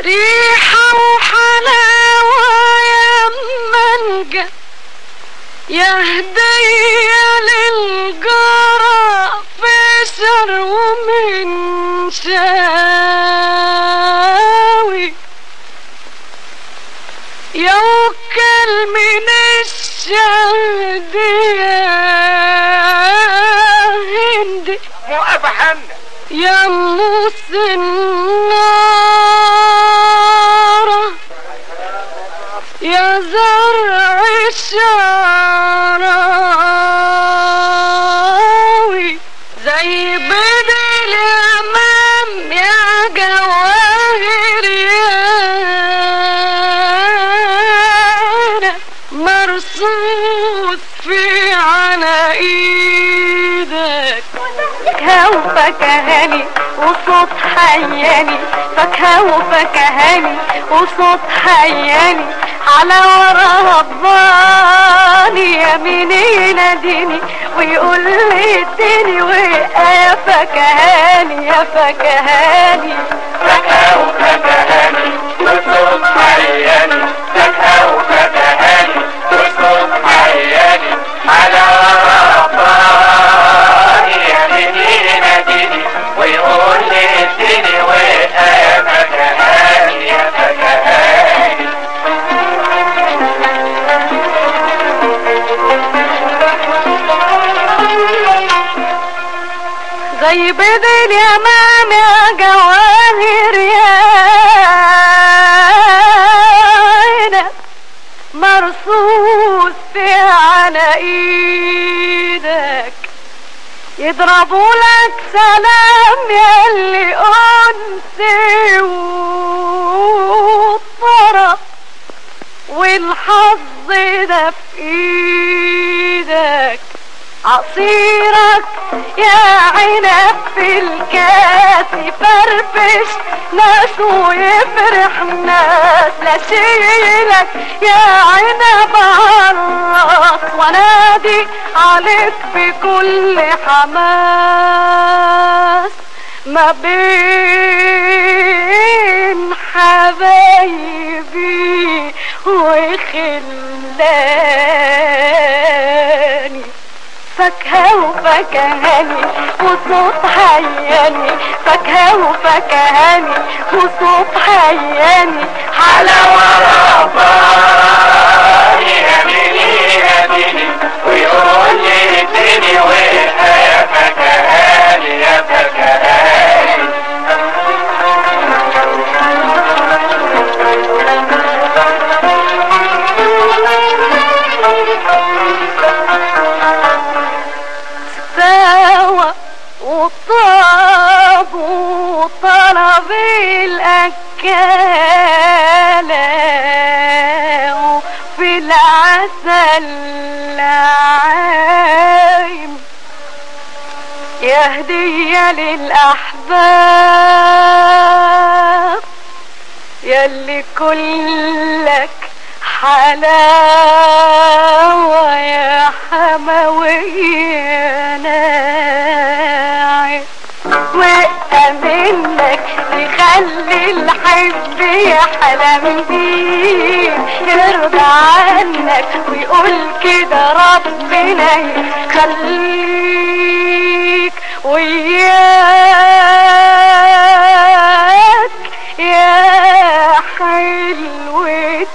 ريحة وحلاوة يا مانجا، يا هدية للجارة فيصل ومن شاوي، يا وكل من الشهد يا هندي، موقفة حمد يا موس النارة، يا زرع الشراوي، زي بدل اليمام يا جواهر يا مرصوص في على ايدك. فاكهة وفكهاني وصوت حياني، فاكهة وفكهاني وصوت حياني، على ورا هباني يمين يناديني ويقول لي اديني وقع يا فكهاني يا فكهاني. فاكهة وفكهاني وصوت حياني، فاكهة وفكهاني وصوت حياني، على رباني يمين يناديني ويقول لي اديني وقع يا فكهاني يا فكهاني. زي بدل اليمام يا جواهر يا مرصوص في على ايدك، يضربوا لك سلام ياللي انسي والطرف والحظ ده في ايدك، عصيرك يا عنب في الكاس يفرفش ناس ويفرح ناس، لا شيلك يا عنب عالراس وانادي عليك بكل حماس، ما بين حبايبي وخلاني. فاكهة وفكهاني وصوت حياني، فاكهة وفكهاني وصوت حياني، على ورباني يمين يناديني ويقول لي اديني وقع يا فكهاني يا فكهاني. وطاب وطلب الأكالة وفي العسل عايم، يا هدية للأحباب ياللي كلك حلاوة يا حموية ناعم، وقع منك تخلي الحب يحلم بيك، يرضى عنك ويقول كده ربنا يخليك وياك يا حلو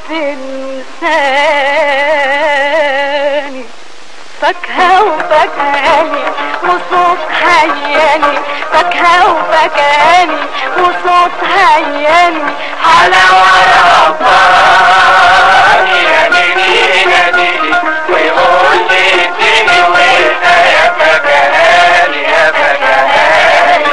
تنساني. فاكهة وفكهاني وصوت حياني، فاكهة وفكهاني وصوت حياني، على ورباني يمين يناديني ويقول لي اديني وقع يا فكهاني يا فكهاني.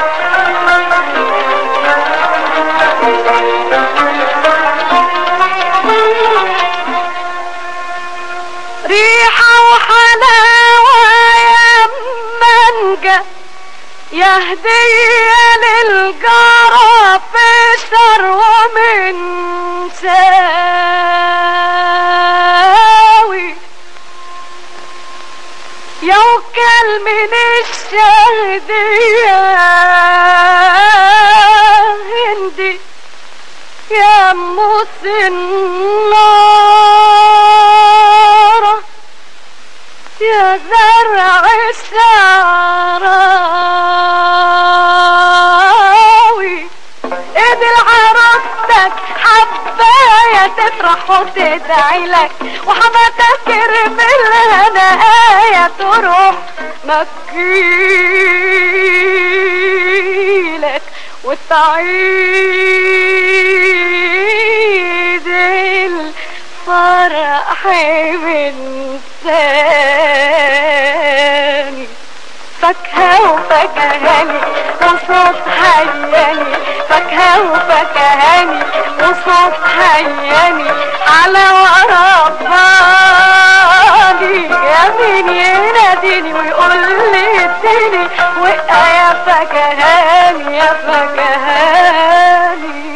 ريحة وحلاوة يا مانجا، يا هدية للجارة فيصل ومن شاوي، يا وكل من الشهد يا هندي، يا موس النار يا زرع الشعراوي، ايد العروستك حباية تفرح وتدعي لك، وحماتك بالهنايا تروح مكيلك، وتعيد الفرح من تاني. فاكهة وفكهاني وصوت هياني، فاكهة وفكهاني وصوت هياني على ورا بالي. يا مين يناديني ويقول لي اديني وقع يا فكهاني يا فكهاني.